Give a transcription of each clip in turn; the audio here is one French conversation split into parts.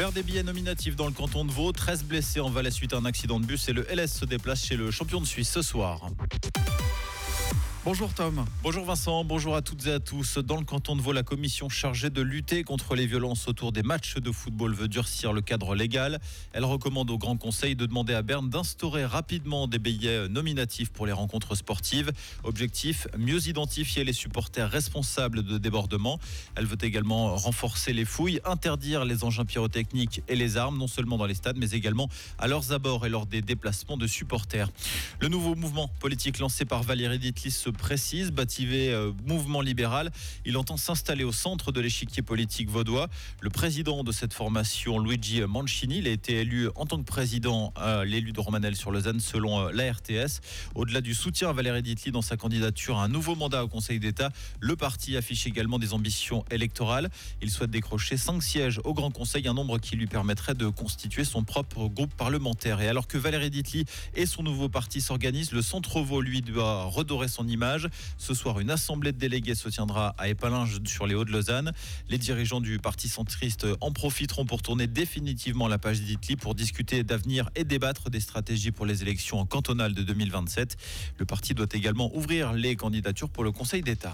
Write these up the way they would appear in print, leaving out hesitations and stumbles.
Vers des billets nominatifs dans le canton de Vaud, 13 blessés en Valais suite à un accident de bus et le LS se déplace chez le champion de Suisse ce soir. Bonjour Tom. Bonjour Vincent, bonjour à toutes et à tous. Dans le canton de Vaud, la commission chargée de lutter contre les violences autour des matchs de football veut durcir le cadre légal. Elle recommande au Grand Conseil de demander à Berne d'instaurer rapidement des billets nominatifs pour les rencontres sportives. Objectif, mieux identifier les supporters responsables de débordements. Elle veut également renforcer les fouilles, interdire les engins pyrotechniques et les armes, non seulement dans les stades, mais également à leurs abords et lors des déplacements de supporters. Le nouveau mouvement politique lancé par Valérie Ditlis se précise, baptisé Mouvement libéral. Il entend s'installer au centre de l'échiquier politique vaudois. Le président de cette formation, Luigi Mancini, il a été élu en tant que président à l'élu de Romanel sur Lausanne selon la RTS. Au-delà du soutien à Valérie Ditlis dans sa candidature à un nouveau mandat au Conseil d'État, le parti affiche également des ambitions électorales. Il souhaite décrocher 5 sièges au Grand Conseil, un nombre qui lui permettrait de constituer son propre groupe parlementaire. Et alors que Valérie Ditlis et son nouveau parti s'organisent, le Centre Vaud, lui, doit redorer son image. Ce soir, une assemblée de délégués se tiendra à Épalinges sur les Hauts de Lausanne. Les dirigeants du parti centriste en profiteront pour tourner définitivement la page Ditlis pour discuter d'avenir et débattre des stratégies pour les élections cantonales de 2027. Le parti doit également ouvrir les candidatures pour le Conseil d'État.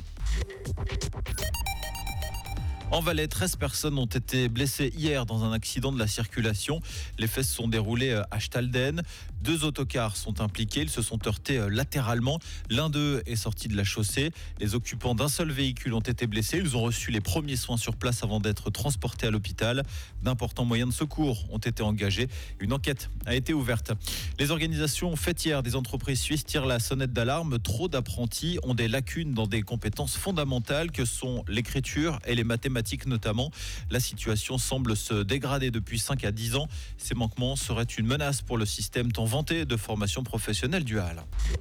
En Valais, 13 personnes ont été blessées hier dans un accident de la circulation. Les faits se sont déroulés à Stalden. 2 autocars sont impliqués. Ils se sont heurtés latéralement. L'un d'eux est sorti de la chaussée. Les occupants d'un seul véhicule ont été blessés. Ils ont reçu les premiers soins sur place avant d'être transportés à l'hôpital. D'importants moyens de secours ont été engagés. Une enquête a été ouverte. Les organisations fêtières des entreprises suisses tirent la sonnette d'alarme. Trop d'apprentis ont des lacunes dans des compétences fondamentales que sont l'écriture et les mathématiques notamment. La situation semble se dégrader depuis 5 à 10 ans. Ces manquements seraient une menace pour le système tant vanté de formation professionnelle duale.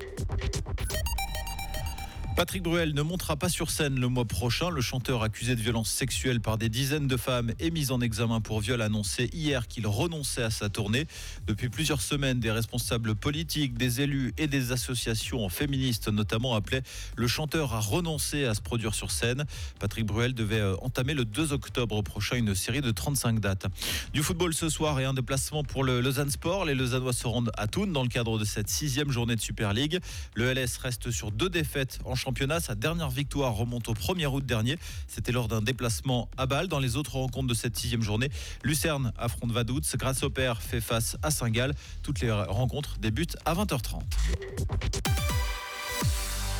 Patrick Bruel ne montera pas sur scène le mois prochain. Le chanteur accusé de violences sexuelles par des dizaines de femmes est mis en examen pour viol, annoncé hier qu'il renonçait à sa tournée. Depuis plusieurs semaines, des responsables politiques, des élus et des associations féministes notamment appelaient le chanteur à renoncer à se produire sur scène. Patrick Bruel devait entamer le 2 octobre prochain une série de 35 dates. Du football ce soir et un déplacement pour le Lausanne Sport. Les Lausannois se rendent à Thun dans le cadre de cette 6e journée de Super League. Le LS reste sur 2 défaites en championnat. Sa dernière victoire remonte au 1er août dernier. C'était lors d'un déplacement à Bâle. Dans les autres rencontres de cette 6e journée, Lucerne affronte Vaduz, Grasshopper fait face à Saint-Gall. Toutes les rencontres débutent à 20h30.